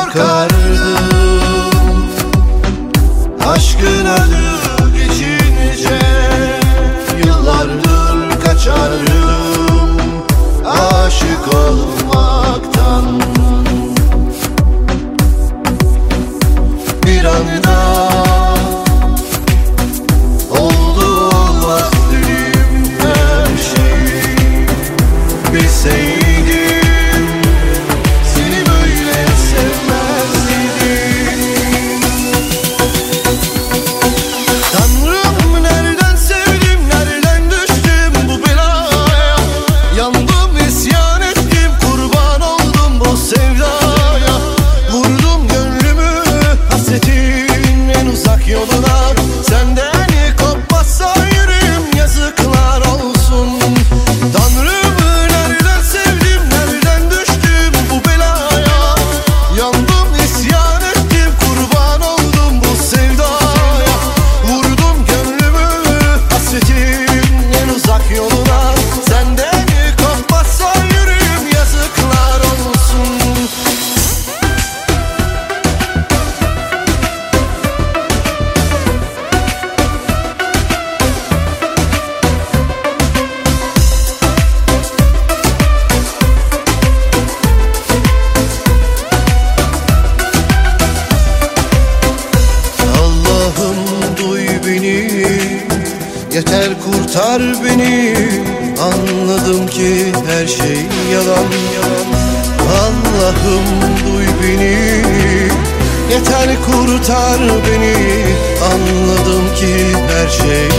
korkardım. Aşkın adı geçince yıllardır kaçardım aşık olmaktan. Bir anda oldu olmaz dedim her şeyi. Bilseydim seni böyle sevmezdim. Tanrım, nereden sevdim, nereden düştüm bu belaya? Yandım, isyan ettim, kurban oldum bu sevdaya. Vurdum gönlümü hasretin en uzak yoluna. Senden kopmazsa yüreğim yazıklar olsun. Tanrım, nereden sevdim, nereden düştüm bu belaya? Yandım, isyan ettim, kurban oldum bu sevdaya. Vurdum gönlümü hasretin en uzak yoluna. Senden kopmazsa yüreğim yazıklar olsun. Allah'ım duy beni, yeter kurtar beni. Anladım ki her şey yalan. Allah'ım duy beni, yeter kurtar beni. Anladım ki her şey